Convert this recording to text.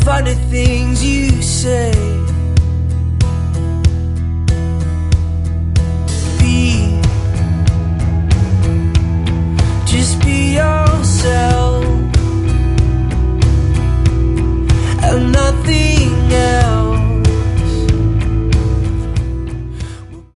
funny things you say. Just be yourself and nothing else.